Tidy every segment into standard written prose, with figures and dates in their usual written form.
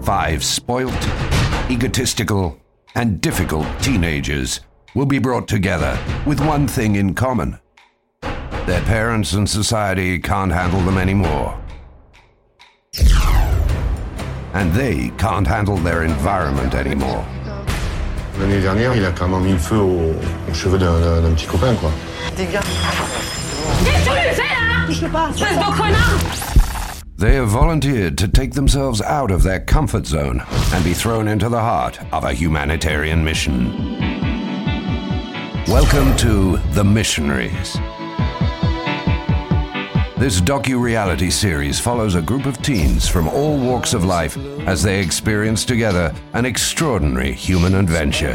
5 spoilt, egotistical, and difficult teenagers will be brought together with one thing in common. Their parents and society can't handle them anymore. And they can't handle their environment anymore. L'année dernière, il a carrément mis le feu aux cheveux d'un petit copain, quoi. Qu'est-ce que tu lui fais, là? Touche pas, espèce de connard! They have volunteered to take themselves out of their comfort zone and be thrown into the heart of a humanitarian mission. Welcome to The Missionaries. This docu-reality series follows a group of teens from all walks of life as they experience together an extraordinary human adventure.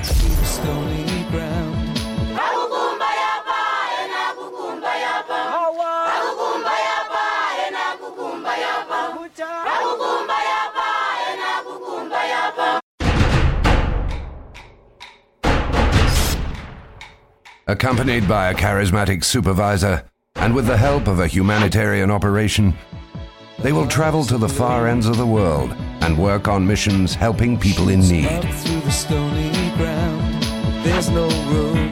Accompanied by a charismatic supervisor, and with the help of a humanitarian operation, they will travel to the far ends of the world and work on missions helping people in need. Through the stony ground, there's no room,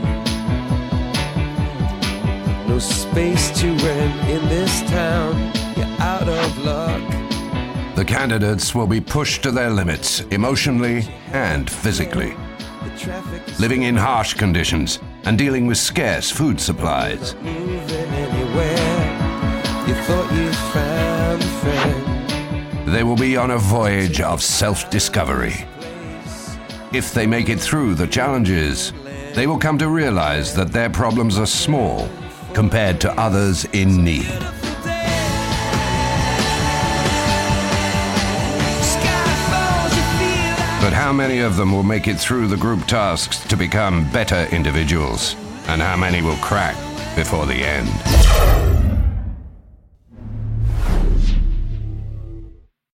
no space to rent in this town. You're out of luck. The candidates will be pushed to their limits, emotionally and physically, living in harsh conditions and dealing with scarce food supplies. They will be on a voyage of self-discovery. If they make it through the challenges, they will come to realize that their problems are small compared to others in need. But how many of them will make it through the group tasks to become better individuals? And how many will crack before the end?